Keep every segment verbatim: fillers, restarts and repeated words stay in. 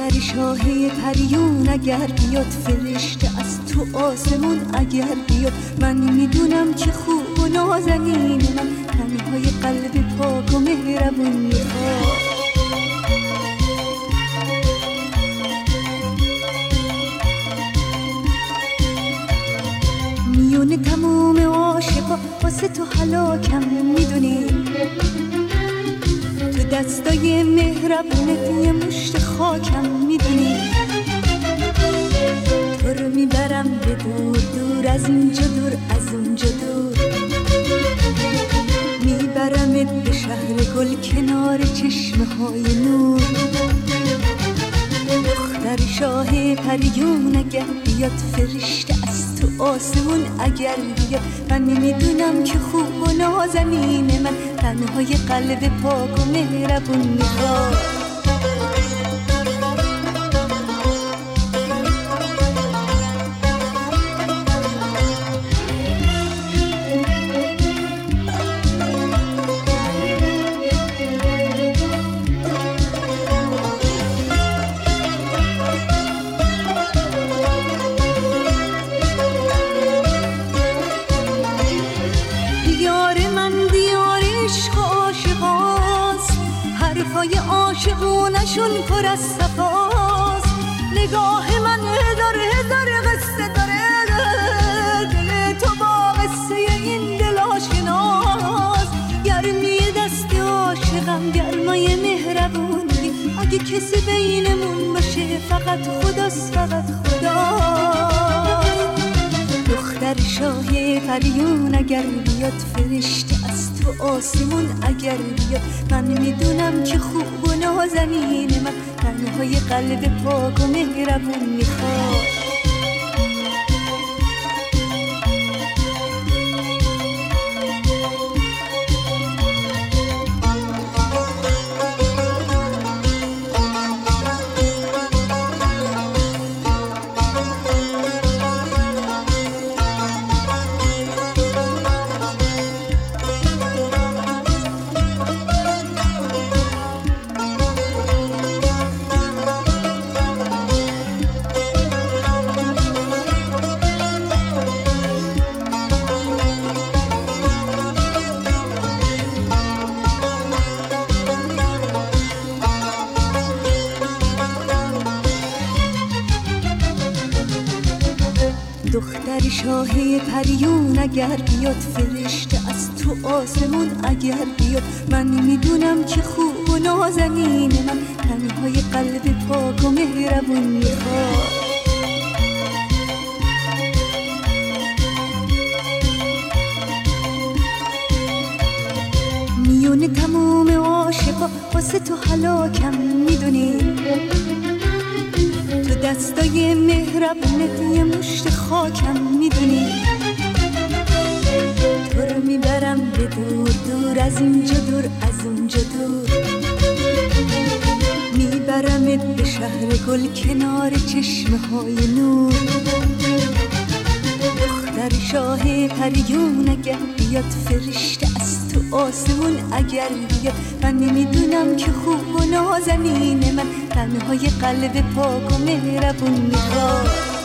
دختر شاهی پریون اگر بیاد، فرشته از تو آسمون اگر بیاد، من میدونم که خوب و نازنین من تنهای قلب پاک و مهربون میخواد. میونه تموم عاشقا واسه تو هلاکم میدونی، تو دستای مهربونت یه مشت خاکم میدونی، تو رو میبرم به دور دور، از اینجا دور از اونجا دور، میبرمت به شهر گل کنار چشمه های نور. دختر شاه پریون اگر بیاد، فرشته از تو آسمون اگر بیاد، من میدونم که خوب و نازنین من تنهای قلب پاک و مهربون میخواد. عاشقونشون پر از صفاست، نگاه من هزار هزار قصه داره، دل تو با قصه این دل آشناست. گرمی دست عاشقم گرمای مهربونی، اگه کسی بینمون باشه فقط خداست، فقط خداست. دختر شاه پریون اگر بیاد، فرشته از تو آسمون اگر بیاد، من میدونم که خوب و نازنین من تنهای قلب پاک و مهربون میخواد. دختر شاه پریون اگر بیاد، فرشته از تو آسمون اگر بیاد، من میدونم که خوب و نازنین من تنهای قلب پاک و مهربون میخواد. میونه تموم عاشقا واسه تو هلاکم میدونی، تو دستای مهربونت یه مشت خاکم میدونی، تو رو میبرم به دور دور، از اینجا دور از اونجا دور، میبرمت به شهر گل کنار چشمه های نور. دختر شاه پریون اگر بیاد، فرشته از تو آسمون اگر بیاد، من نمیدونم که خوب و نازنین من تنهای قلب پاک و مهربون میخواد.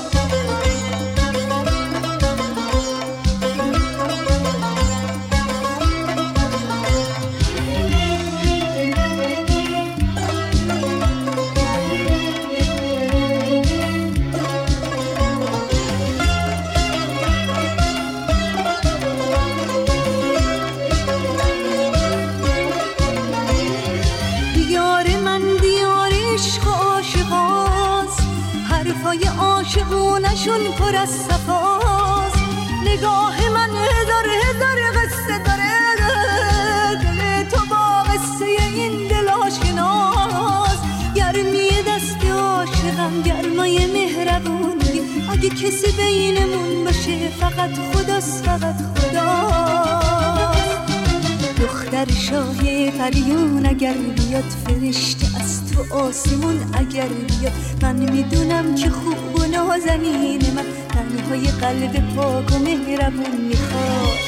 عاشقونشون پر از صفاست، نگاه من هزار هزار قصه داره، دل تو با قصه این دل آشناست. گرمی دست عاشقم گرمای مهربونی، اگه کسی بینمون باشه فقط خداست، فقط خداست. دختر شاه پریون اگر بیاد، فرشته از تو آسمون اگر بیاد، من میدونم که خوب و نازنین من تنهای قلب پاک و مهربون میخواد.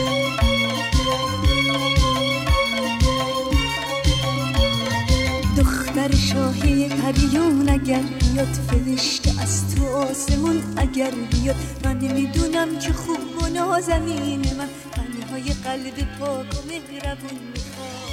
دختر شاهی پریون اگر بیاد، فرشته از تو آسمون اگر بیاد، من نمیدونم که خوب و نازنین من تنهای قلب پاک و مهربون میخواد.